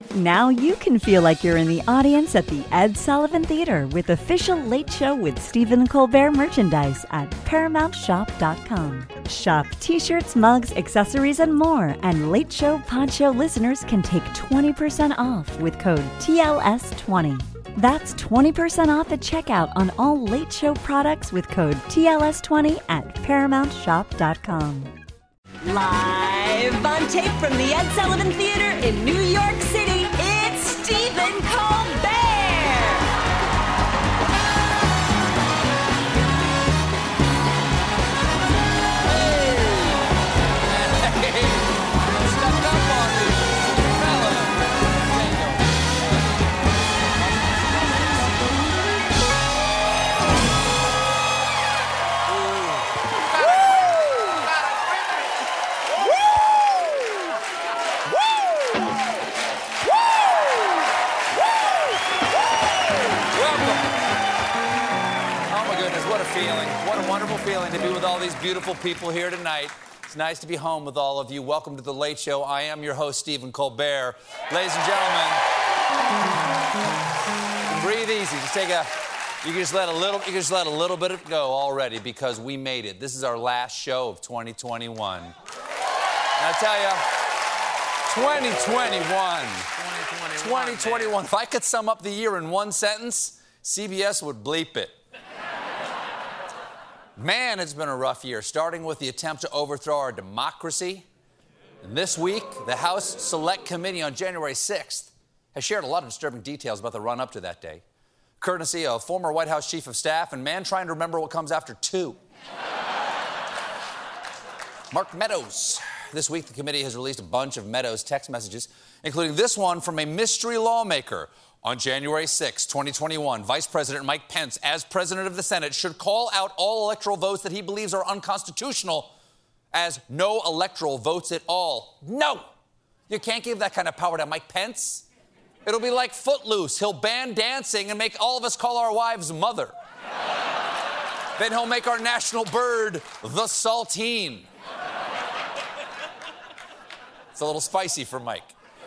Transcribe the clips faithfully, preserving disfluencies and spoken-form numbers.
Now you can feel like you're in the audience at the Ed Sullivan Theater with official Late Show with Stephen Colbert merchandise at paramount shop dot com. Shop t-shirts, mugs, accessories, and more. And Late Show Pod Show listeners can take twenty percent off with code T L S twenty. That's twenty percent off at checkout on all Late Show products with code T L S twenty at paramount shop dot com. Live on tape from the Ed Sullivan Theater in New York City, it's Stephen Colbert! Feeling to be with all these beautiful people here tonight. It's nice to be home with all of you. Welcome to The Late Show. I am your host, Stephen Colbert. Ladies and gentlemen, breathe easy. Just take a, you can just let a little, you can just let a little bit of it go already because we made it. This is our last show of twenty twenty-one. And I tell you, twenty twenty-one, twenty twenty-one. If I could sum up the year in one sentence, C B S would bleep it. Man, it's been a rough year, starting with the attempt to overthrow our democracy. And this week, the House Select Committee on January sixth has shared a lot of disturbing details about the run-up to that day, courtesy of former White House Chief of Staff and man trying to remember what comes after two. Mark Meadows. This week, the committee has released a bunch of Meadows text messages, including this one from a mystery lawmaker. On January sixth, twenty twenty-one, Vice President Mike Pence, as President of the Senate, should call out all electoral votes that he believes are unconstitutional as no electoral votes at all. No! You can't give that kind of power to Mike Pence. It'll be like Footloose. He'll ban dancing and make all of us call our wives mother. Then he'll make our national bird the saltine. It's a little spicy for Mike.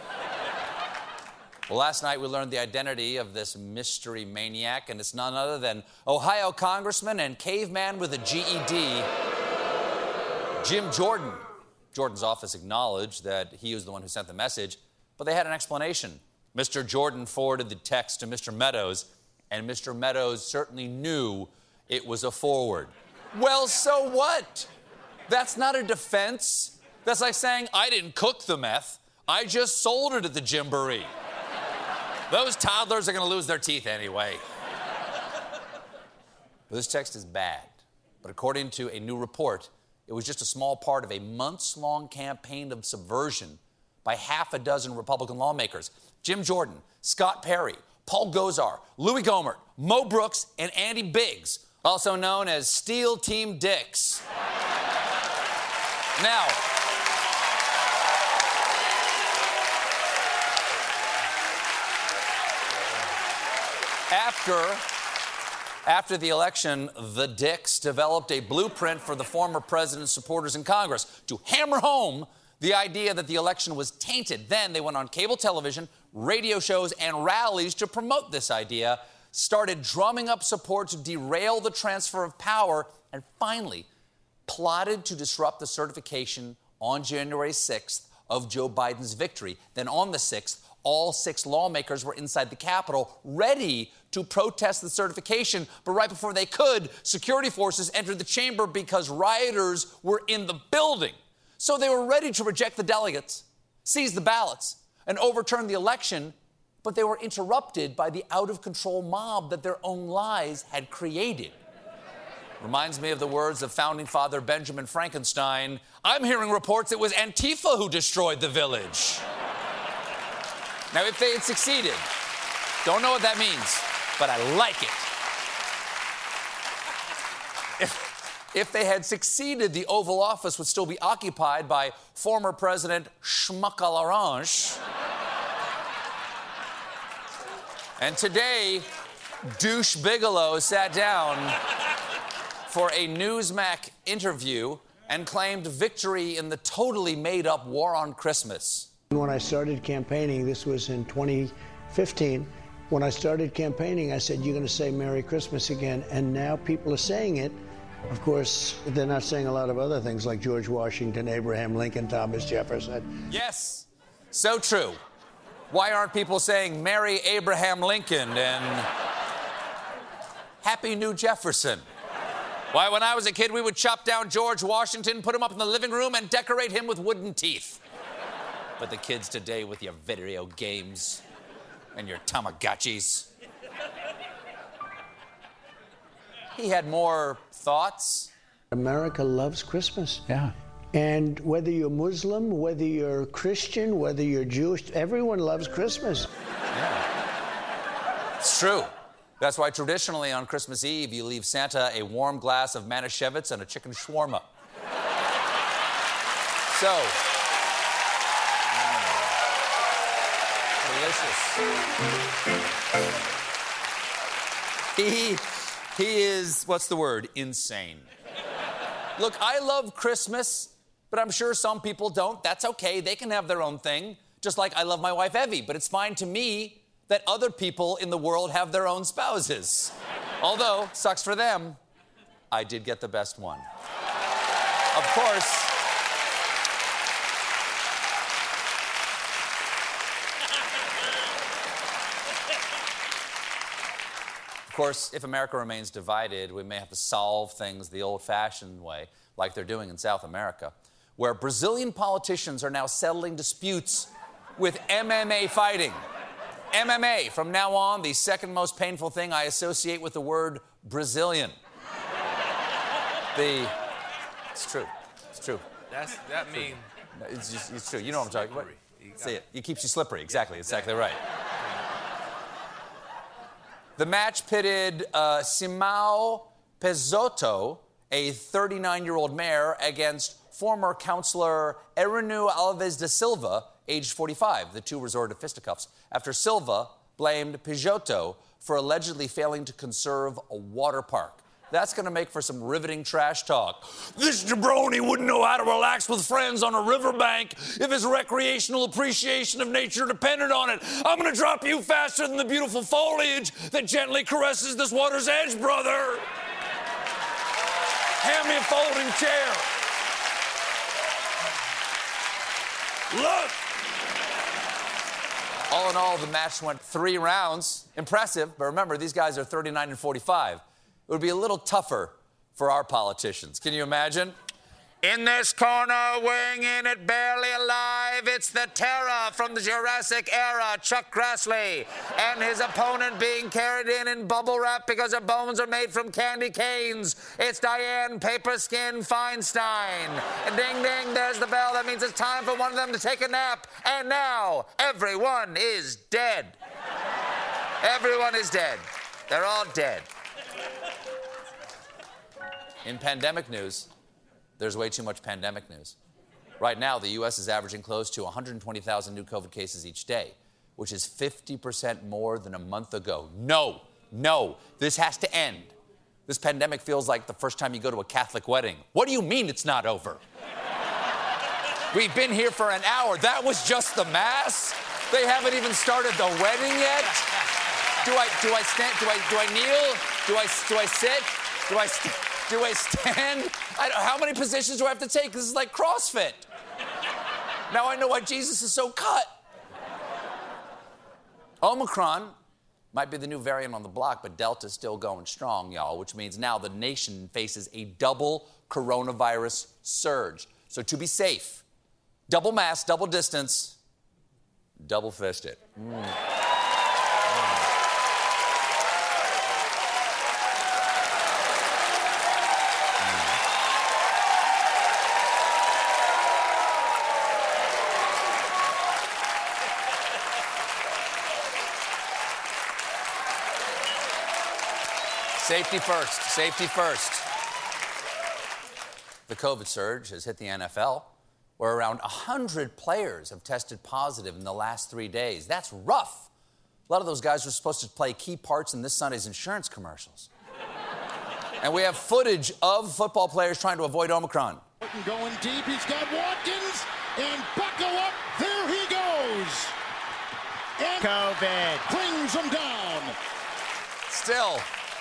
Well, last night we learned the identity of this mystery maniac, and it's none other than Ohio Congressman and caveman with a G E D, Jim Jordan. Jordan's office acknowledged that he was the one who sent the message, but they had an explanation. Mister Jordan forwarded the text to Mister Meadows, and Mister Meadows certainly knew it was a forward. Well, so what? That's not a defense. That's like saying, I didn't cook the meth. I just sold it at the Gymboree. Those toddlers are going to lose their teeth anyway. This text is bad, but according to a new report, it was just a small part of a months-long campaign of subversion by half a dozen Republican lawmakers. Jim Jordan, Scott Perry, Paul Gosar, Louis Gohmert, Mo Brooks, and Andy Biggs, also known as Steel Team Dicks. Now, After, after the election, the Dicks developed a blueprint for the former president's supporters in Congress to hammer home the idea that the election was tainted. Then they went on cable television, radio shows, and rallies to promote this idea, started drumming up support to derail the transfer of power, and finally plotted to disrupt the certification on January sixth of Joe Biden's victory. Then on the sixth, all six lawmakers were inside the Capitol, ready to protest the certification. But right before they could, security forces entered the chamber because rioters were in the building. So they were ready to reject the delegates, seize the ballots, and overturn the election. But they were interrupted by the out-of-control mob that their own lies had created. Reminds me of the words of founding father Benjamin Frankenstein. I'm hearing reports it was Antifa who destroyed the village. Now, if they had succeeded, don't know what that means, but I like it. If, if they had succeeded, the Oval Office would still be occupied by former President Schmuck-a-l'Orange. And today, Douche Bigelow sat down for a Newsmax interview and claimed victory in the totally made-up war on Christmas. When I started campaigning, this was in twenty fifteen, when I started campaigning, I said, you're going to say Merry Christmas again, and now people are saying it. Of course, they're not saying a lot of other things like George Washington, Abraham Lincoln, Thomas Jefferson. Yes, so true. Why aren't people saying Merry Abraham Lincoln and Happy New Jefferson? Why, when I was a kid, we would chop down George Washington, put him up in the living room, and decorate him with wooden teeth. But the kids today with your video games and your Tamagotchis. He had more thoughts. America loves Christmas. Yeah. And whether you're Muslim, whether you're Christian, whether you're Jewish, everyone loves Christmas. Yeah. It's true. That's why traditionally on Christmas Eve, you leave Santa a warm glass of Manischewitz and a chicken shawarma. So, mm, delicious. He, he is, what's the word? Insane. Look, I love Christmas, but I'm sure some people don't. That's okay. They can have their own thing. Just like I love my wife, Evie, but it's fine to me that other people in the world have their own spouses. Although, sucks for them, I did get the best one. Of course, Of course, if America remains divided, we may have to solve things the old-fashioned way, like they're doing in South America, where Brazilian politicians are now settling disputes with M M A fighting. M M A, from now on, the second most painful thing I associate with the word Brazilian. The... It's true. It's true. That's, that means... It's, just, it's true. You know what I'm talking about. See it. It keeps you slippery. Exactly. Exactly right. The match pitted uh, Simão Peixoto, a thirty-nine-year-old mayor, against former councillor Ernesto Alves da Silva, aged forty-five. The two resorted to fisticuffs after Silva blamed Peixoto for allegedly failing to conserve a water park. That's going to make for some riveting trash talk. This jabroni wouldn't know how to relax with friends on a riverbank if his recreational appreciation of nature depended on it. I'm going to drop you faster than the beautiful foliage that gently caresses this water's edge, brother. Hand me a folding chair. Look. All in all, the match went three rounds. Impressive, but remember, these guys are thirty-nine and forty-five. It would be a little tougher for our politicians. Can you imagine? In this corner, weighing in at barely alive, it's the terror from the Jurassic era, Chuck Grassley, and his opponent being carried in in bubble wrap because her bones are made from candy canes. It's Diane Paperskin Feinstein. And ding, ding, there's the bell. That means it's time for one of them to take a nap. And now, everyone is dead. Everyone is dead. They're all dead. In pandemic news, there's way too much pandemic news. Right now, the U S is averaging close to one hundred twenty thousand new COVID cases each day, which is fifty percent more than a month ago. No, no, this has to end. This pandemic feels like the first time you go to a Catholic wedding. What do you mean it's not over? We've been here for an hour. That was just the mass? They haven't even started the wedding yet? Do I, do I stand, do I, do I kneel? Do I, do I sit? Do I stand? Do I stand? I don't, how many positions do I have to take? This is like CrossFit. Now I know why Jesus is so cut. Omicron might be the new variant on the block, but Delta's still going strong, y'all, which means now the nation faces a double coronavirus surge. So to be safe, double mask, double distance, double fist it. Mm. Safety first, safety first. The COVID surge has hit the N F L, where around one hundred players have tested positive in the last three days. That's rough. A lot of those guys were supposed to play key parts in this Sunday's insurance commercials. And we have footage of football players trying to avoid Omicron. Going deep, he's got Watkins, and buckle up, there he goes. goes. And COVID brings them down. Still.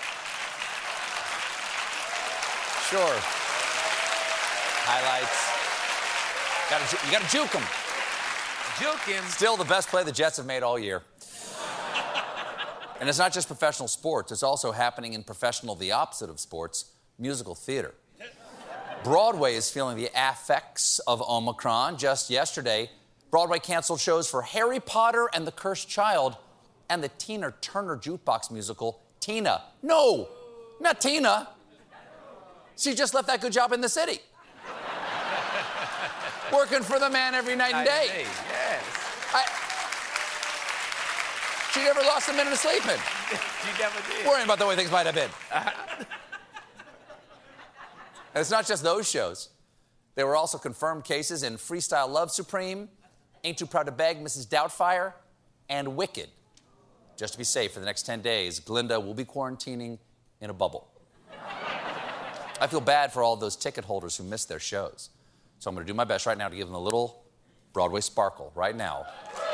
Sure. Highlights. Gotta, you got to juke them. Juke him. Still the best play the Jets have made all year. And it's not just professional sports. It's also happening in professional, the opposite of sports, musical theater. Broadway is feeling the effects of Omicron. Just yesterday, Broadway canceled shows for Harry Potter and the Cursed Child and the Tina Turner jukebox musical, Tina. No, not Tina. She just left that good job in the city. Working for the man every night and day. Hey, yes. I, she never lost a minute of sleeping. She never did. Worrying about the way things might have been. And it's not just those shows. There were also confirmed cases in Freestyle Love Supreme, Ain't Too Proud to Beg, Missus Doubtfire, and Wicked. Just to be safe, for the next ten days, Glinda will be quarantining in a bubble. I feel bad for all those ticket holders who missed their shows. So I'm going to do my best right now to give them a little Broadway sparkle right now.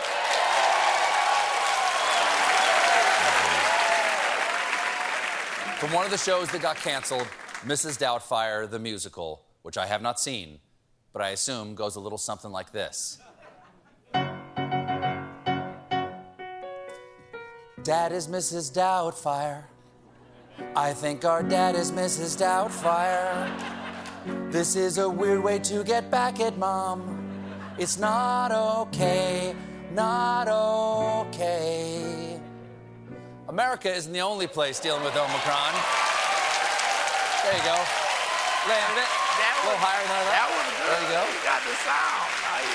From one of the shows that got canceled, Missus Doubtfire, the musical, which I have not seen, but I assume goes a little something like this. Dad is Missus Doubtfire. I think our dad is Missus Doubtfire. This is a weird way to get back at Mom. It's not okay, not okay. America isn't the only place dealing with Omicron. There you go. Landed it. That a little was, higher than I that thought. was good. There you go. You got the sound.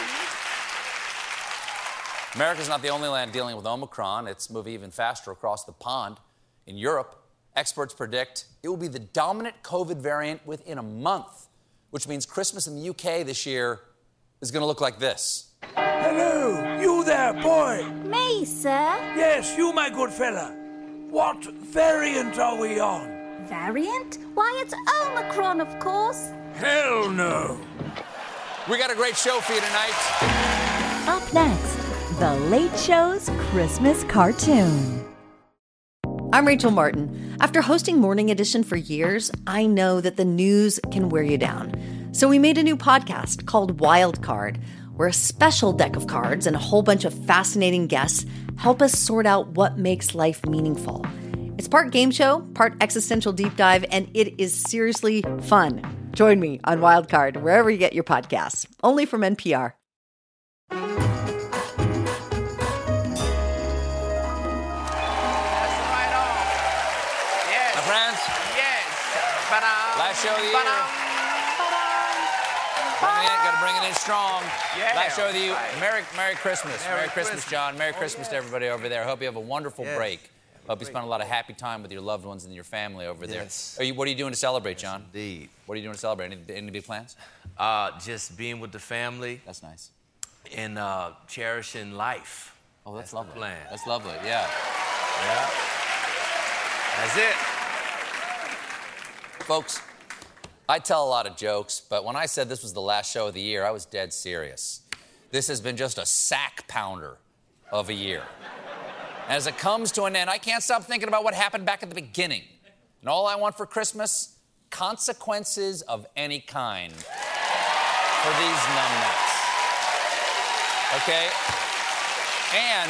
I America's not the only land dealing with Omicron. It's moving even faster across the pond. In Europe, experts predict it will be the dominant COVID variant within a month, which means Christmas in the U K this year is going to look like this. Hello, you there, boy. Me, sir? Yes, you, my good fella. What variant are we on? Variant? Why, it's Omicron, of course. Hell no. We got a great show for you tonight. Up next, The Late Show's Christmas cartoon. I'm Rachel Martin. After hosting Morning Edition for years, I know that the news can wear you down. So we made a new podcast called Wild Card, where a special deck of cards and a whole bunch of fascinating guests help us sort out what makes life meaningful. It's part game show, part existential deep dive, and it is seriously fun. Join me on Wild Card, wherever you get your podcasts, only from N P R. Last show of the year. Bring it in, gotta bring it in strong. Yeah, Last show of the year. right. Merry, Merry Christmas. Merry Merry Christmas, Christmas. John. Merry Oh, Christmas to yes. everybody over there. Hope you have a wonderful Yes. break. Hope you spend a lot of happy time with your loved ones and your family over Yes. there. Are you, what are you doing to celebrate, John? Indeed. What are you doing to celebrate? Any, any big plans? Uh, just being with the family That's nice. and uh, cherishing life. Oh, that's, That's the lovely. plan. That's lovely, yeah. Yeah. That's it. Folks, I tell a lot of jokes, but when I said this was the last show of the year, I was dead serious. This has been just a sack pounder of a year. As it comes to an end, I can't stop thinking about what happened back at the beginning. And all I want for Christmas, consequences of any kind for these numbnuts. Okay? And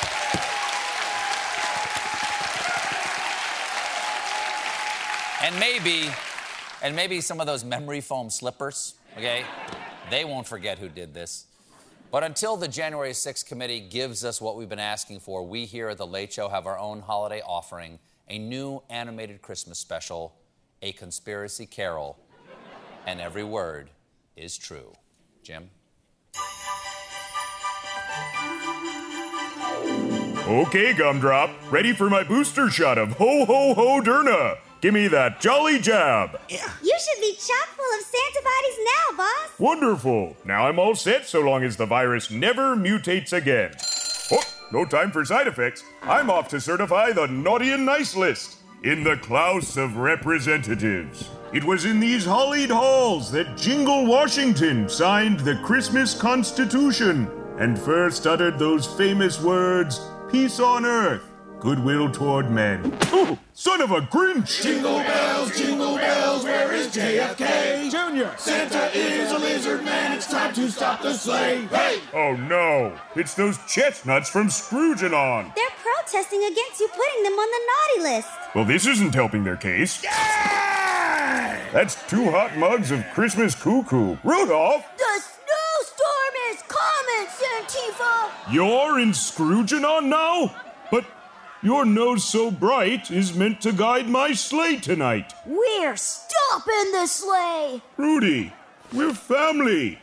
and maybe and maybe some of those memory foam slippers, okay? They won't forget who did this. But until the January sixth committee gives us what we've been asking for, we here at The Late Show have our own holiday offering, a new animated Christmas special, A Conspiracy Carol, and every word is true. Jim? Okay, Gumdrop. Ready for my booster shot of Ho-Ho-Ho-Derna. Give me that jolly jab. You should be chock full of Santa bodies now, boss. Wonderful. Now I'm all set so long as the virus never mutates again. Oh, no time for side effects. I'm off to certify the naughty and nice list in the Klaus of Representatives. It was in these hollied halls that Jingle Washington signed the Christmas Constitution. and first uttered those famous words, peace on earth, goodwill toward men. Oh, son of a Grinch! Jingle bells, jingle bells, where is J F K? Junior! Santa is a lizard man, it's time to stop the sleigh. Hey! Oh no, it's those chestnuts from Scrooge-a-non. They're protesting against you putting them on the naughty list. Well, this isn't helping their case. Yeah! That's two hot mugs of Christmas cuckoo. Rudolph! The snowstorm is coming, Santifa! You're in Scrooge-a-non now? But your nose so bright is meant to guide my sleigh tonight. We're stopping the sleigh! Rudy, we're family.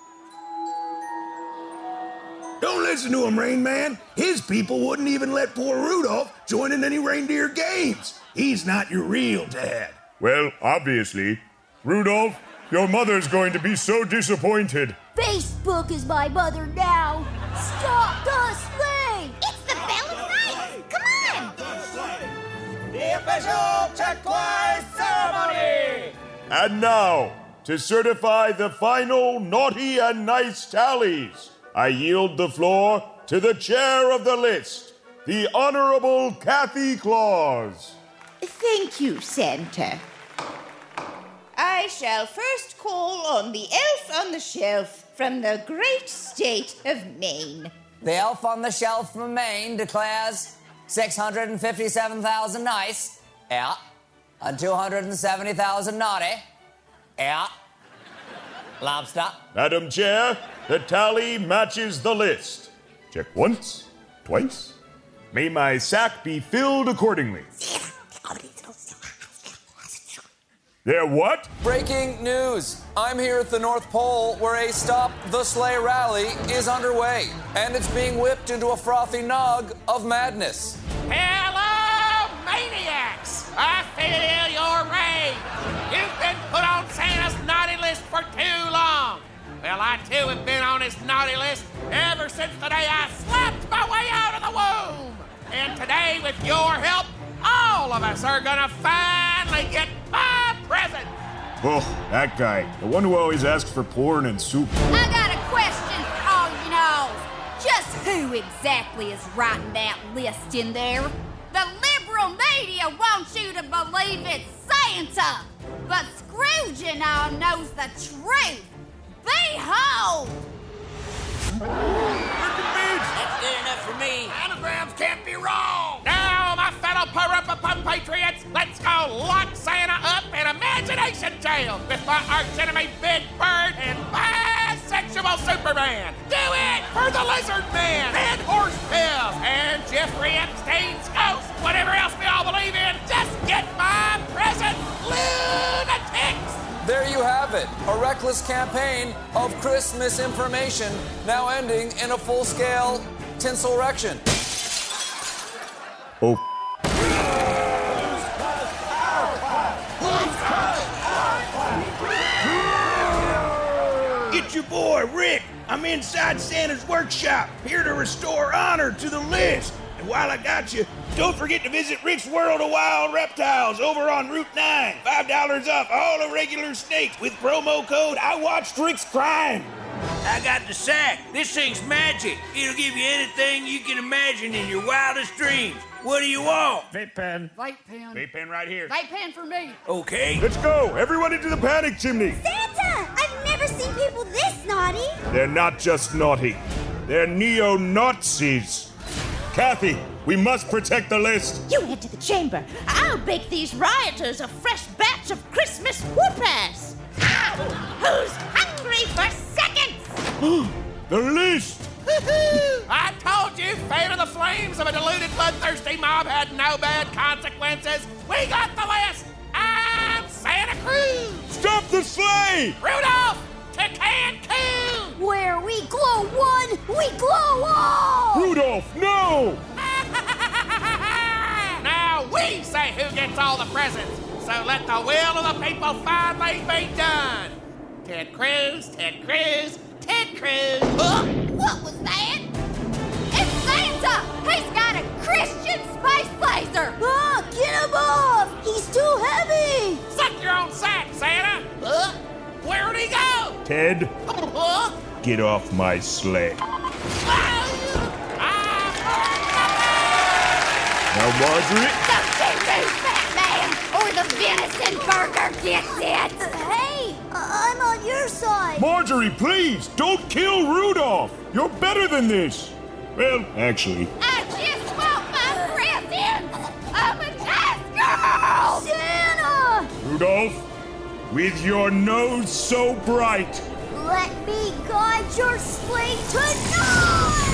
Don't listen to him, Rain Man. His people wouldn't even let poor Rudolph join in any reindeer games. He's not your real dad. Well, obviously. Rudolph, your mother's going to be so disappointed. Facebook is my mother now. Stop the sleigh! It's the Bell of Night! Come on! The official turquoise ceremony! And now, to certify the final naughty and nice tallies, I yield the floor to the chair of the list, the Honorable Kathy Claus. Thank you, Santa. I shall first call on the elf on the shelf from the great state of Maine. The elf on the shelf from Maine declares six hundred fifty-seven thousand nice, yeah, and two hundred seventy thousand naughty, yeah. Lobster. Madam Chair, the tally matches the list. Check once, twice. May my sack be filled accordingly. There what? Breaking news. I'm here at the North Pole where a Stop the Sleigh rally is underway, and it's being whipped into a frothy nog of madness. Hello, maniacs! I feel your rage. You've been put on Santa's naughty list for too long. Well, I too have been on his naughty list ever since the day I slapped my way out of the womb. And today, with your help, all of us are gonna finally get my present. Oh, that guy. The one who always asks for porn and soup. I got a question for all you know. Just who exactly is writing that list in there? The liberal media wants you to believe it's Santa, but Scrooge and all knows the truth. Behold! That's good enough for me. Anagrams can't be wrong. Now, my fellow Purrumpapum patriots, let's go lock Santa up in imagination jail with my archenemy Big Bird and bisexual Superman. Do it for the Lizard Man and Horse Pills and Jeffrey Epstein's ghost. Whatever else we all believe in, just get my present, lunatics. There you have it, a reckless campaign of Christmas information now ending in a full-scale tinselrection. Oh. It's your boy, Rick. I'm inside Santa's workshop, here to restore honor to the list. And while I got you, don't forget to visit Rick's World of Wild Reptiles over on Route nine. five dollars off all the regular snakes with promo code I Watched Rick's Crime. I got the sack. This thing's magic. It'll give you anything you can imagine in your wildest dreams. What do you want? Vape pen. Vape pen. Vape pen right here. Vape pen for me. Okay. Let's go. Everyone into the panic chimney. Santa! I've never seen people this naughty. They're not just naughty. They're neo-Nazis. Kathy, we must protect the list. You head to the chamber. I'll bake these rioters a fresh batch of Christmas whoop-ass. Who's hungry for seconds? The list! I told you, fate of the flames of a deluded, bloodthirsty mob had no bad consequences. We got the list. I'm Santa Cruz. Stop the sleigh! Rudolph, to Cancun. Where we glow one, we glow all. Rudolph, no! Now we say who gets all the presents. So let the will of the people finally be done. Ted Cruz, Ted Cruz, Ted Cruz. Huh? What was that? It's Santa! He's got a Christian space laser! Ah, get him off! He's too heavy! Suck your own sack, Santa! Huh? Where'd he go? Ted, Huh? get off my sleigh. Now, Marjorie. Don't you move, fat man, or the venison burger gets it. Hey, I'm on your side. Marjorie, please, don't kill Rudolph. You're better than this. Well, actually. I just want my presents. I'm a nice girl. Santa! Rudolph, with your nose so bright. Let me guide your sleigh tonight!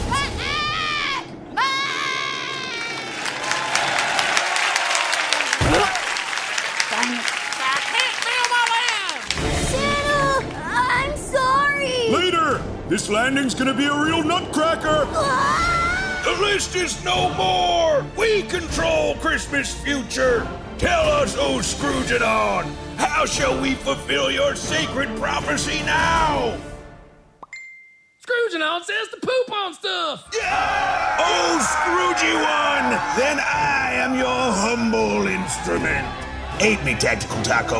I can't feel my land! Santa, I'm sorry! Later, this landing's gonna be a real nutcracker. The list is no more! We control Christmas' future! Tell us, oh Scrooge-a-don, how shall we fulfill your sacred prophecy now? Scrooge-a-don says to poop on stuff! Yeah! Oh, Scroogey one! Then I am your humble instrument. Aid me, Tactical Taco.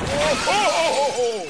Oh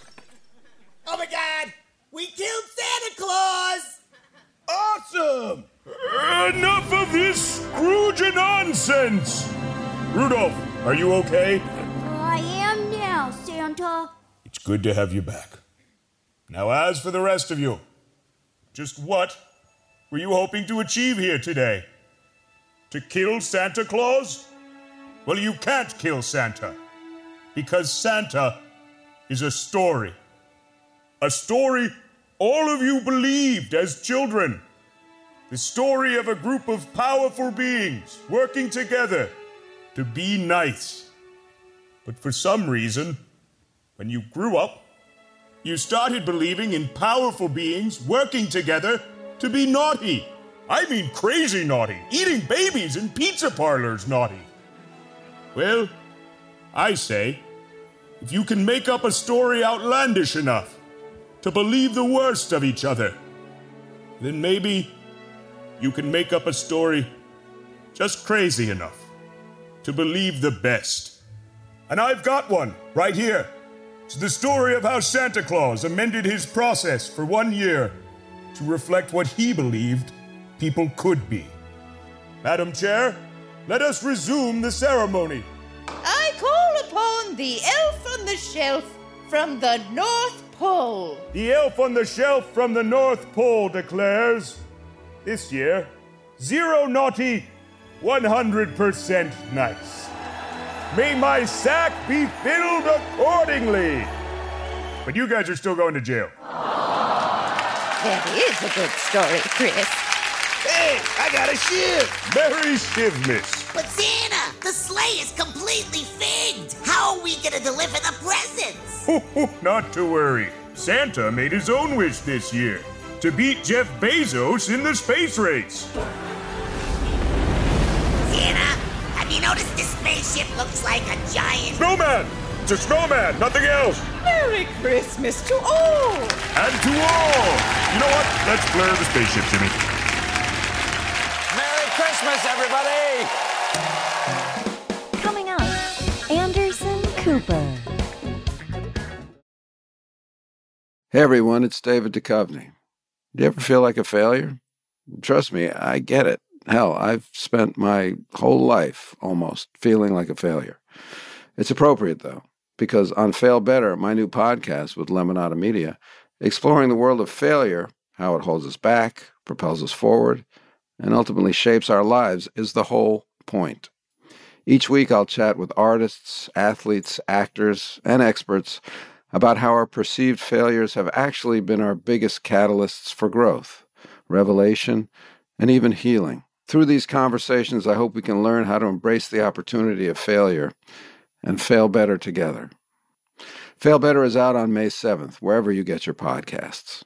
my God! We killed Santa Claus! Awesome! Enough of this Scrooge nonsense! Rudolph, are you okay? I am now, Santa. It's good to have you back. Now, as for the rest of you, just what were you hoping to achieve here today? To kill Santa Claus? Well, you can't kill Santa, because Santa is a story. A story all of you believed as children. The story of a group of powerful beings working together to be nice. But for some reason, when you grew up, you started believing in powerful beings working together to be naughty. I mean crazy naughty, eating babies in pizza parlors naughty. Well, I say, if you can make up a story outlandish enough to believe the worst of each other, then maybe you can make up a story just crazy enough to believe the best. And I've got one right here. It's the story of how Santa Claus amended his process for one year to reflect what he believed people could be. Madam Chair, let us resume the ceremony. I call upon the elf on the shelf from the North Pole. The elf on the shelf from the North Pole declares, this year, zero naughty, one hundred percent nice. May my sack be filled accordingly. But you guys are still going to jail. That is a good story, Chris. Hey, I got a shiv! Merry Shivmas! But Santa, the sleigh is completely figged! How are we gonna deliver the presents? Not to worry. Santa made his own wish this year to beat Jeff Bezos in the space race. Santa, have you noticed this spaceship looks like a giant... Snowman! It's a snowman, nothing else! Merry Christmas to all! And to all! You know what? Let's blur the spaceship, Jimmy. Merry Christmas, everybody! Coming up, Anderson Cooper. Hey everyone, it's David Duchovny. Do you ever feel like a failure? Trust me, I get it. Hell, I've spent my whole life almost feeling like a failure. It's appropriate, though, because on Fail Better, my new podcast with Lemonada Media, exploring the world of failure, how it holds us back, propels us forward, and ultimately shapes our lives, is the whole point. Each week I'll chat with artists, athletes, actors, and experts about how our perceived failures have actually been our biggest catalysts for growth, revelation, and even healing. Through these conversations, I hope we can learn how to embrace the opportunity of failure and fail better together. Fail Better is out on May seventh, wherever you get your podcasts.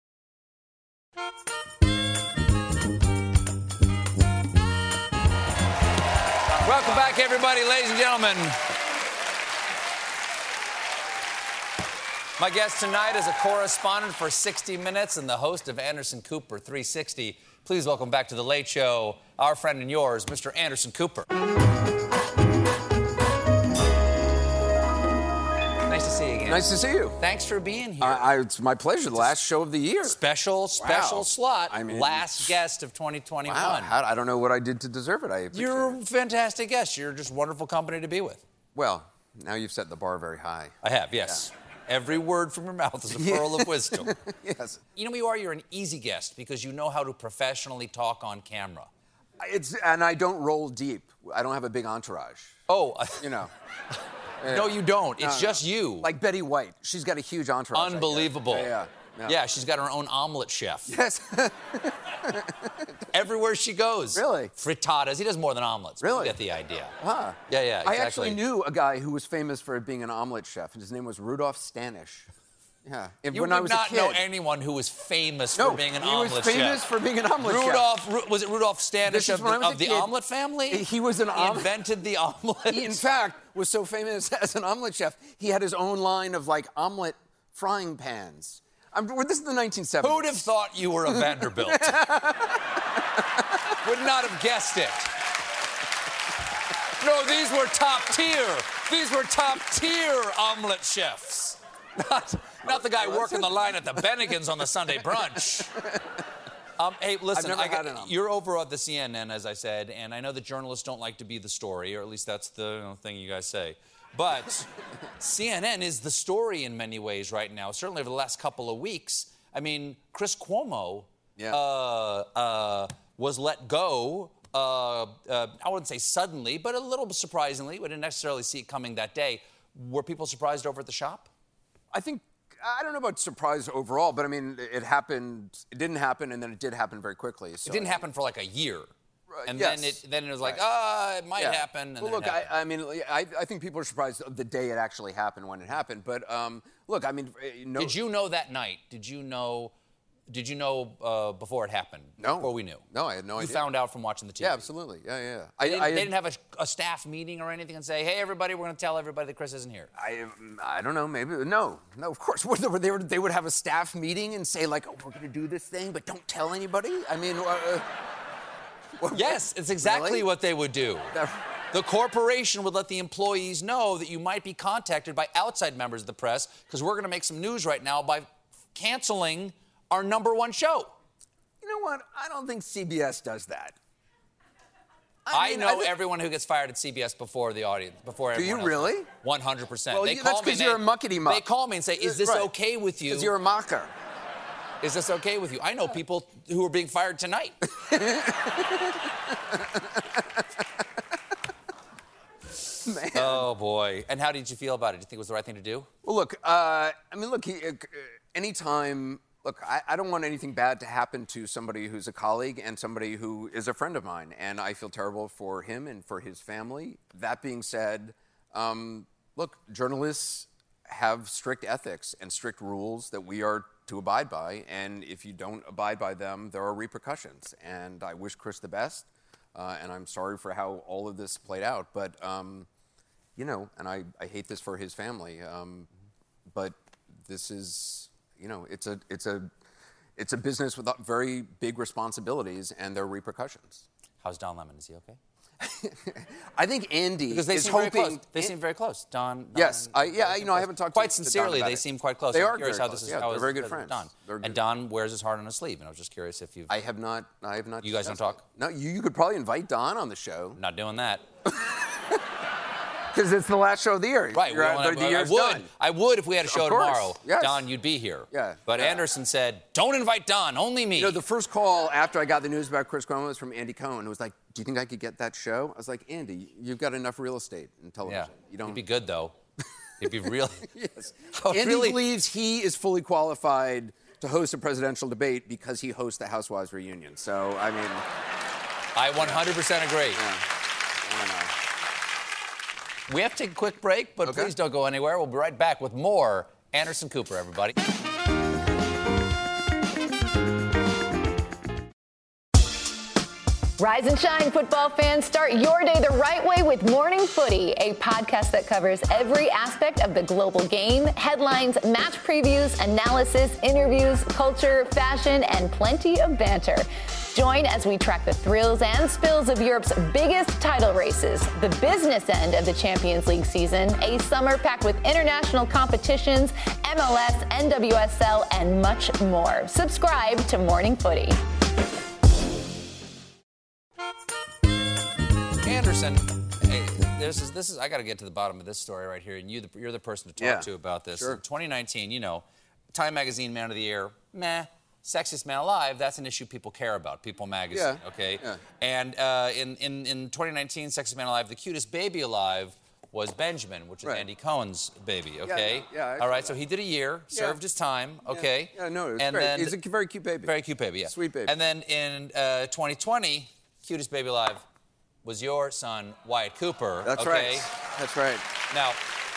Welcome back, everybody, ladies and gentlemen. My guest tonight is a correspondent for sixty minutes and the host of Anderson Cooper three sixty. Please welcome back to The Late Show, our friend and yours, Mister Anderson Cooper. Nice to see you again. in. Nice to see you. Thanks for being here. Uh, I, it's my pleasure. The last show of the year. Special, special Wow. slot. I mean, last guest of twenty twenty-one. Wow, how, I don't know what I did to deserve it. I appreciate You're it. a fantastic guest. You're just wonderful company to be with. Well, now you've set the bar very high. I have, yes. Yeah. Every word from your mouth is a pearl of wisdom. Yes. You know who you are? You're an easy guest because you know how to professionally talk on camera. It's and I don't roll deep. I don't have a big entourage. Oh, you know. No, you don't. It's No, just you. Like Betty White. She's got a huge entourage. Unbelievable. Yeah, yeah, yeah. yeah. She's got her own omelet chef. Yes. Everywhere she goes. Really? Frittatas. He does more than omelets. but Really? You get the idea. Huh. Yeah, yeah, exactly. I actually knew a guy who was famous for being an omelet chef, and his name was Rudolph Stanish. Yeah. If- You when would I was not a kid, know anyone who was famous No, for being an he was omelet famous chef. for being an omelet chef. Rudolph, Ru- was it Rudolph Stanish This is of when I the, was a of the kid. omelet family? He was an He omelet. invented the omelet. He, in fact, was so famous as an omelet chef, he had his own line of like omelet frying pans. I'm, this is the nineteen seventies. Who'd have thought you were a Vanderbilt? Would not have guessed it. No, these were top tier. These were top tier omelet chefs. Not, not the guy working the line at the Bennigan's on the Sunday brunch. Um, hey, listen, I've never I got, had an omelet. you're over at the C N N, as I said, and I know that journalists don't like to be the story, or at least that's the you know, thing you guys say. But C N N is the story in many ways right now, certainly over the last couple of weeks. I mean, Chris Cuomo Yeah. uh, uh, was let go, uh, uh, I wouldn't say suddenly, but a little surprisingly. We didn't necessarily see it coming that day. Were people surprised over at the shop? I think, I don't know about surprise overall, but I mean, it happened, it didn't happen, and then it did happen very quickly. So It didn't happen for like a year. And yes. then it then it was like, Right. ah, it might Yeah. happen. And well, then look, it I, happened. I mean, I, I think people are surprised the day it actually happened when it happened. But um, look, I mean, no. Did you know that night? Did you know? Did you know uh, before it happened? No. Before we knew. No, I had no you idea. You found out from watching the T V. Yeah, absolutely. Yeah, yeah. They I, didn't, I they had- didn't have a, a staff meeting or anything and say, "Hey, everybody, we're going to tell everybody that Chris isn't here." I, I don't know. Maybe no, no. Of course, Would they, they would they would have a staff meeting and say like, "Oh, we're going to do this thing, but don't tell anybody." I mean, uh, yes, it's exactly Really? what they would do. The corporation would let the employees know that you might be contacted by outside members of the press because we're going to make some news right now by canceling our number one show. You know what? I don't think C B S does that. I, mean, know I thi- everyone who gets fired at C B S before the audience, before Do you everyone else. really? one hundred percent. Well, they you- call that's me 'cause and you're they- a muckety-muck. They call me and say, "Is this Right. okay with you?" Because you're a mocker. Is this okay with you? I know people who are being fired tonight. Man. Oh boy! And how did you feel about it? Do you think it was the right thing to do? Well, look. Uh, I mean, look. He, uh, anytime. Look, I, I don't want anything bad to happen to somebody who's a colleague and somebody who is a friend of mine, and I feel terrible for him and for his family. That being said, um, look, journalists have strict ethics and strict rules that we are to abide by, and if you don't abide by them, there are repercussions. And I wish Chris the best, uh, and I'm sorry for how all of this played out, but. Um, You know, and I, I hate this for his family, um, but this is, you know, it's a it's a it's a business with very big responsibilities, and there are repercussions. How's Don Lemon? Is he okay? I think Andy Because they is seem hoping. very close. They seem very close. Don. Don Yes, I, yeah, you know, I haven't talked quite to, to Don sincerely. about They it. seem quite close. They I'm are curious very how close. this is. Yeah, how they're is- very good is friends. Don. They're And good. Don wears his heart on his sleeve. And I was just curious if you've. I have not. I have not. You guys don't discussed talk? it. No, you, you could probably invite Don on the show. Not doing that. Because it's the last show of the year. Right. You're we at- don't have- the I year's would. done. I would if we had a Of show course, tomorrow. yes. Don, you'd be here. Yeah, But yeah. Anderson said, "Don't invite Don. Only me." You know, the first call after I got the news about Chris Cuomo was from Andy Cohen. It was like, "Do you think I could get that show?" I was like, "Andy, you've got enough real estate in television. Yeah. You don't." He'd be good though. He'd be really. Yes. Oh, Andy really? believes he is fully qualified to host a presidential debate because he hosts the Housewives reunion. So, I mean, I one hundred percent agree. I don't know. We have to take a quick break, but Okay. please don't go anywhere. We'll be right back with more Anderson Cooper, everybody. Rise and shine, football fans. Start your day the right way with Morning Footy, a podcast that covers every aspect of the global game, headlines, match previews, analysis, interviews, culture, fashion, and plenty of banter. Join as we track the thrills and spills of Europe's biggest title races, the business end of the Champions League season, a summer packed with international competitions, M L S, N W S L, and much more. Subscribe to Morning Footy. Anderson, hey, this is this is. I got to get to the bottom of this story right here, and you, the, you're the person to talk Yeah, to about this. sure. In twenty nineteen, you know, Time Magazine Man of the Year, meh. Sexiest Man Alive, that's an issue people care about. People Magazine, Yeah, okay. yeah. And uh, in, in in twenty nineteen, Sexiest Man Alive, the cutest baby alive was Benjamin, which is Right. Andy Cohen's baby, okay. yeah, I All right, saw so he did a year, Yeah. served his time, okay. Yeah, no, it was and great. then He's a very cute baby. Very cute baby, yeah. Sweet baby. And then in uh, twenty twenty, cutest baby alive was your son, Wyatt Cooper. That's okay? right. That's right. Now,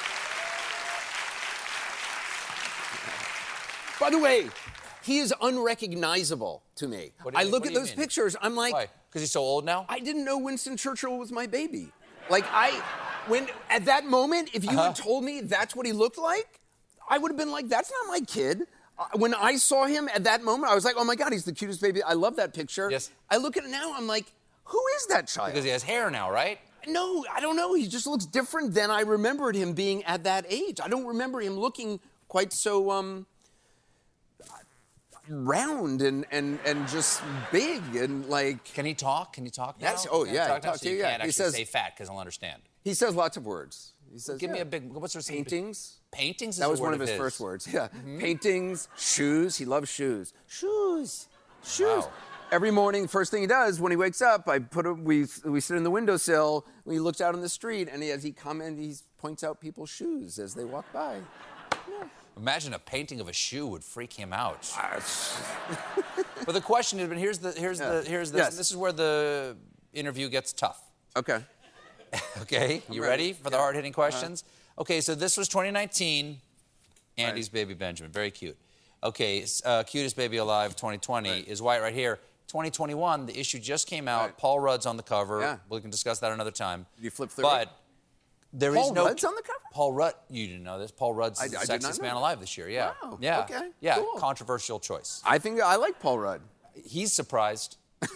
By the way, he is unrecognizable to me. What do you I mean- look what at do you those mean? pictures, I'm like... Why? Because he's so old now? I didn't know Winston Churchill was my baby. Like, I... When, at that moment, if you Uh-huh. had told me that's what he looked like, I would have been like, that's not my kid. Uh, when I saw him at that moment, I was like, oh my God, he's the cutest baby. I love that picture. Yes. I look at it now, I'm like, who is that child? Because he has hair now, right? No, I don't know. He just looks different than I remembered him being at that age. I don't remember him looking quite so um, round and, and, and just big and like. Can he talk? Can he talk now? That's, oh, Can yeah. He he talk now? talks So to you you, yeah. can't He actually says, say fat because he'll understand. he says lots of words. He says, Give me yeah. a big, what's there? Paintings. Paintings is That a was word one of of his, his. first words. Yeah. Mhm. Paintings, shoes. He loves shoes. Shoes. Shoes. Wow. Every morning, first thing he does when he wakes up, I put a, we we sit in the windowsill. He looks out on the street, and he, as he comments, he points out people's shoes as they walk by. Imagine a painting of a shoe would freak him out. But the question is, but here's the here's Yeah. the here's this. Yes. This is where the interview gets tough. Okay. Okay, I'm you ready. ready for the Yeah. hard-hitting questions? Okay, so this was twenty nineteen. Andy's Right. baby Benjamin, very cute. Okay, s- uh, cutest baby alive twenty twenty is Wyatt right here. twenty twenty-one, the issue just came out. Right. Paul Rudd's on the cover. Yeah. We can discuss that another time. Did you flip through But it? there is Paul no. Rudd's on the cover? Paul Rudd, you didn't know this. Paul Rudd's I- the I did not sexiest know man that. alive this year. Yeah. Wow, Yeah. okay, Yeah. cool. Controversial choice. I think I like Paul Rudd. He's surprised.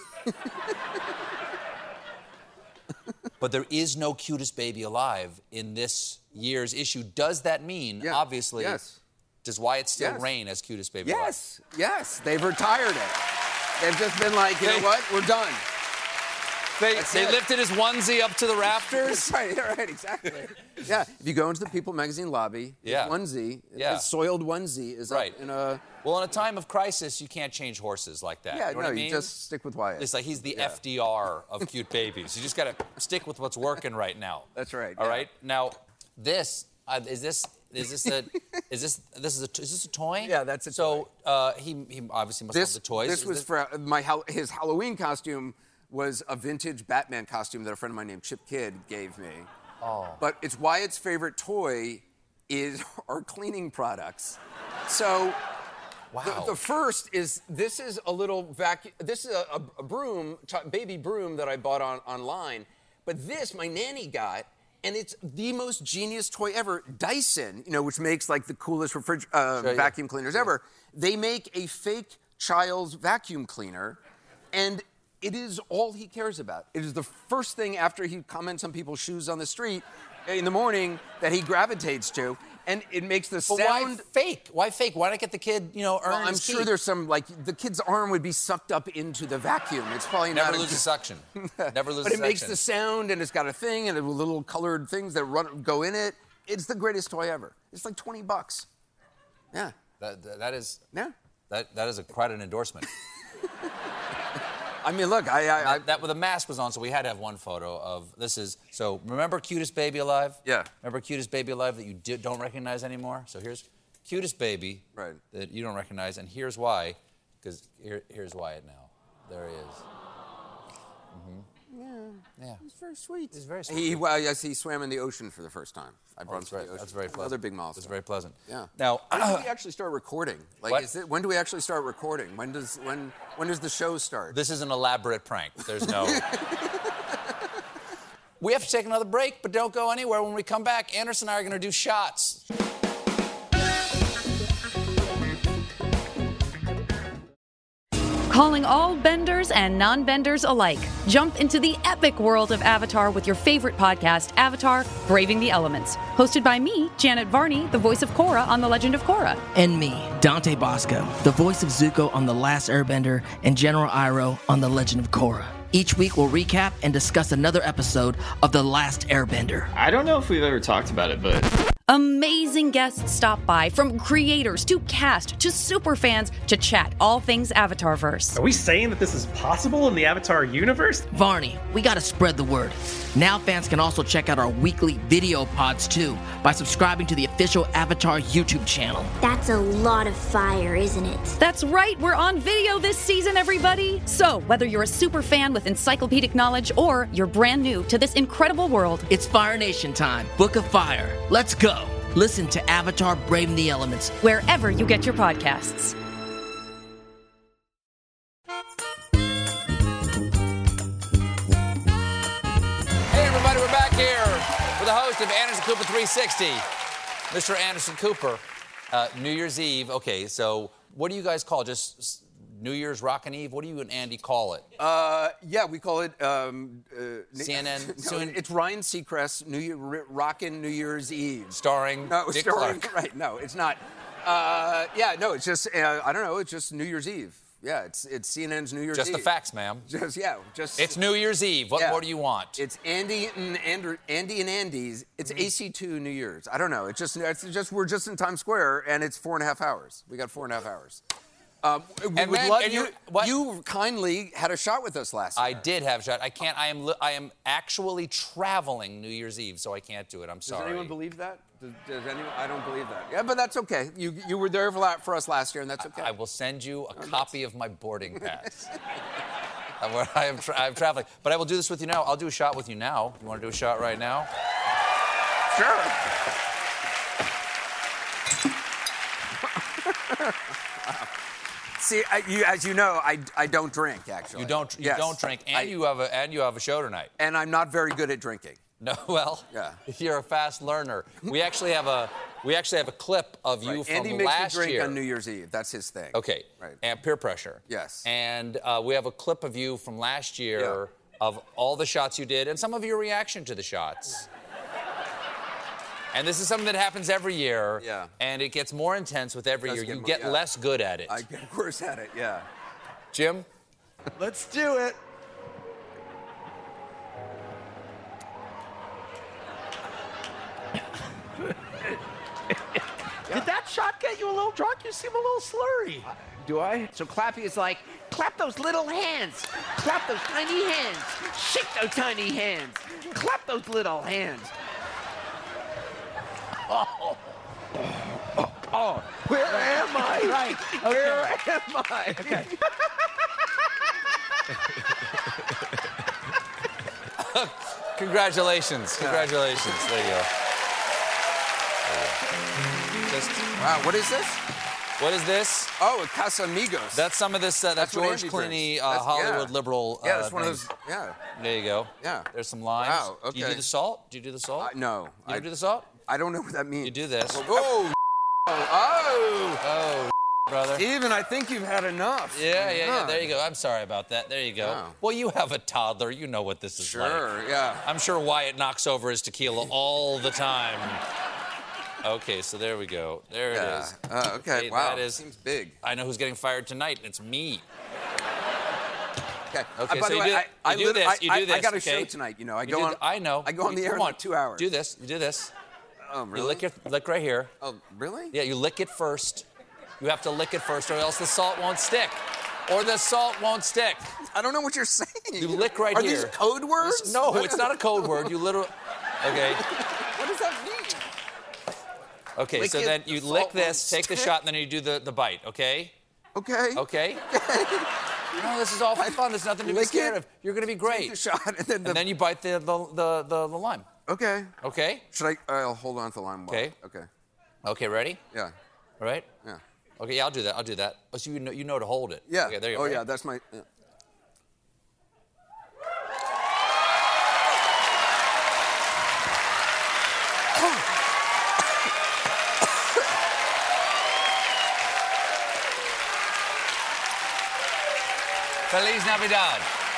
But there is no cutest baby alive in this year's issue. Does that mean, Yeah. obviously, Yes. does Wyatt still Yes. reign as cutest baby Yes. Yes. They've retired it. They've just been like, you They- know what? We're done. alive? They, That's they it. lifted his onesie up to the rafters. That's right, yeah, right, exactly. Yeah, if you go into the People magazine lobby, his Yeah. onesie, Yeah. his soiled onesie is Right. up in a... Well, in a time of crisis, you can't change horses like that. Yeah, you know no, what I mean? you just stick with Wyatt. It's like he's the Yeah. F D R of cute babies. You just got to stick with what's working right now. That's right. All yeah. right. Now, this uh, is this is this a is this this is a is this a toy? Yeah, that's a so, uh, he he obviously must This, love the toys. this Is was for uh, my Hal- his Halloween costume was a vintage Batman costume that a friend of mine named Chip Kidd gave me. Oh. But it's Wyatt's favorite toy is our cleaning products. So Wow. the, the first is this is a little vacuum. This is a, a, a broom, t- baby broom that I bought on online. But this my nanny got, and it's the most genius toy ever. Dyson, you know, which makes like the coolest refrig- uh, Sure, yeah. vacuum cleaners ever. They make a fake child's vacuum cleaner, and it is all he cares about. It is the first thing after he comments on people's shoes on the street in the morning that he gravitates to, and it makes the But why sound. fake? Why fake? Why not get the kid, you know, earn Well, I'm his sure keep? there's some like the kid's arm would be sucked up into the vacuum. It's probably Never not. loses suction. Never loses But it makes suction. the sound, and it's got a thing, and little colored things that run go in it. It's the greatest toy ever. It's like twenty bucks. Yeah. That, that, that is. Yeah. That that is a, quite an endorsement. I mean, look, I, I, I that, that with the mask was on, so we had to have one photo of this. Is so. Remember cutest baby alive? Yeah. Remember cutest baby alive that you di- don't recognize anymore? So here's cutest baby Right. that you don't recognize, and here's why. Because here, here's Wyatt now. There he is. Mm-hmm. Yeah. Yeah. He's very sweet. He's very sweet. He, well, yes, he swam in the ocean for the first time. I Oh, brought that's him to very, the ocean. that's very pleasant. Another big milestone. That's very pleasant. Yeah. Now, when do we actually start recording? Like, What? is it? When do we actually start recording? When does when when does the show start? this is an elaborate prank. There's no. We have to take another break, but don't go anywhere. When we come back, Anderson and I are going to do shots. Calling all benders and non-benders alike. Jump into the epic world of Avatar with your favorite podcast, Avatar: Braving the Elements. Hosted by me, Janet Varney, the voice of Korra on The Legend of Korra. And me, Dante Bosco, the voice of Zuko on The Last Airbender and General Iroh on The Legend of Korra. Each week we'll recap and discuss another episode of The Last Airbender. I don't know if we've ever talked about it, but... Amazing guests stop by, from creators to cast to superfans to chat all things Avatarverse. Are we saying that this is possible in the Avatar universe? Varney, we gotta spread the word. Now fans can also check out our weekly video pods too by subscribing to the official Avatar YouTube channel. That's a lot of fire, isn't it? That's right, we're on video this season, everybody! So, whether you're a super fan with encyclopedic knowledge or you're brand new to this incredible world, it's Fire Nation time. Book of Fire. Let's go! Listen to Avatar: Braving the Elements wherever you get your podcasts. Hey everybody, we're back here with the host of Anderson Cooper three sixty, Mister Anderson Cooper. Uh, New Year's Eve. Okay, so what do you guys call just New Year's Rockin' Eve? What do you and Andy call it? Uh, yeah, we call it um, uh, C N N. No, soon? It's Ryan Seacrest, New Year, Rockin' New Year's Eve, starring no, Dick starring, Clark. Right? No, it's not. Uh, yeah, no, it's just uh, I don't know. It's just New Year's Eve. Yeah, it's it's C N N's New Year's Just Eve. the facts, ma'am. Just yeah, just. It's New Year's Eve. What yeah. more do you want? It's Andy and Andrew, Andy and Andy's. It's A C two New Year's. I don't know. It's just it's just we're just in Times Square and it's four and a half hours. We got four and a half hours. Um, we And would then- love and you. you're- what? You kindly had a shot with us last year. I did have a shot. I can't. I am. li- I am actually traveling New Year's Eve, so I can't do it. I'm Does sorry. anyone believe that? Does, does anyone? I don't believe that. Yeah, but that's okay. You you were there for, la- for us last year, and that's okay. I will send you a copy of my boarding pass. Uh, where I am tra- I'm traveling, but I will do this with you now. I'll do a shot with you now. You want to do a shot right now? Sure. See, I, you, as you know, I, I don't drink actually. You don't. You Yes. don't drink, and I- you have a and you have a show tonight. And I'm not very good at drinking. No, well, Yeah. you're a fast learner. We actually have a we actually have a clip of you Right. from Andy makes last me drink year. on New Year's Eve. That's his thing. Okay. Right. And peer pressure. Yes. And uh, we have a clip of you from last year of all the shots you did and some of your reaction to the shots. And this is something that happens every year. Yeah. And it gets more intense with every Does year. get You more- get yeah. less good at it. I get worse at it. Yeah. Jim? Let's do it. Did that shot get you a little drunk? You seem a little slurry. Do I? So clappy is like, clap those little hands. Clap those tiny hands. Shake those tiny hands. Clap those little hands. Oh. Oh, oh. Where am I? Right. Where am I? Okay. Congratulations. Congratulations. There you go. Just, wow, what is this? What is this? Oh, Casamigos. That's some of this. Uh, that's, That's what George Andy Clooney, drinks. uh, That's- Hollywood yeah. liberal. Yeah, uh, that's one of things. those. Yeah. There you go. Yeah. There's some limes. Wow, Do you do okay. the salt? Do you do the salt? Uh, no. You I do the salt? I don't know what that means. You do this. Oh. Oh. Oh, brother. Steven, I think you've had enough. Yeah, yeah, yeah. Huh. There you go. I'm sorry about that. There you go. Oh. Well, you have a toddler. You know what this is like. Sure, yeah. I'm sure Wyatt knocks over his tequila all the time. Okay, so there we go. There Yeah. it is. Uh, okay, wow. That is, Seems big. I know who's getting fired tonight. It's me. Okay. Okay, Uh, by so the you way, do, I, I you do lit- this. I, You I, do this. I got a okay? show tonight. You know, I You go do on. th- I know. I go on the You- air come in on. about two hours. Do this. You do this. Oh, You really? lick it. Lick right here. Oh, really? Yeah, you lick it first. You have to lick it first, or else the salt won't stick. Or the salt won't stick. I don't know what you're saying. You lick right Are here. Are these code words? This- no, it's not a code word. You literally. Okay. What does that mean? Okay, Lick so it, then the you salt lick this, won't take the stick. shot, and then you do the, the bite, okay? Okay. Okay? No, this is all for fun. There's nothing to be Lick scared it, of. You're going to be great. Take the shot, and then, the, And then you bite the, the, the, the, the lime. Okay. Okay? Should I? I'll hold on to the lime. Okay. Okay. Okay, ready? Yeah. All right? Yeah. Okay, yeah, I'll do that. I'll do that. Oh, so you know, you know to hold it. Yeah. Okay, there you go. Oh Ready? yeah, that's my. Yeah. Feliz Navidad.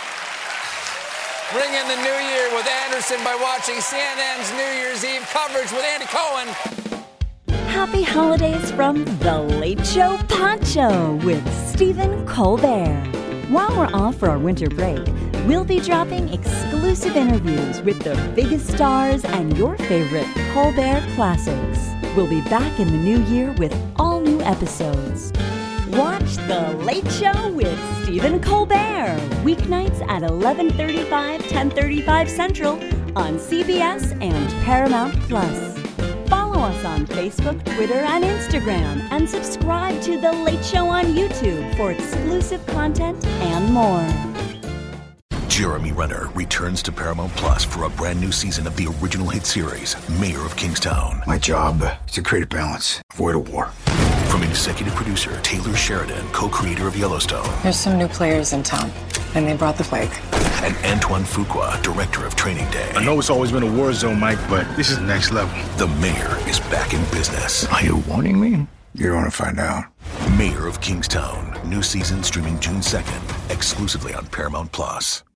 Ring in the new year with Anderson by watching C N N's New Year's Eve coverage with Andy Cohen. Happy holidays from The Late Show Poncho with Stephen Colbert. While we're off for our winter break, we'll be dropping exclusive interviews with the biggest stars and your favorite Colbert classics. We'll be back in the new year with all new episodes. Watch The Late Show with Stephen Colbert, weeknights at eleven thirty-five, ten thirty-five Central on C B S and Paramount Plus. Follow us on Facebook, Twitter, and Instagram, and subscribe to The Late Show on YouTube for exclusive content and more. Jeremy Renner returns to Paramount Plus for a brand new season of the original hit series, Mayor of Kingstown. My job is to create a balance, avoid a war. From executive producer Taylor Sheridan, co-creator of Yellowstone. There's some new players in town, and they brought the plague. And Antoine Fuqua, director of Training Day. I know it's always been a war zone, Mike, but this is next level. The Mayor is back in business. Are you warning me? You're going to find out. Mayor of Kingstown. New season streaming June second, exclusively on Paramount Plus.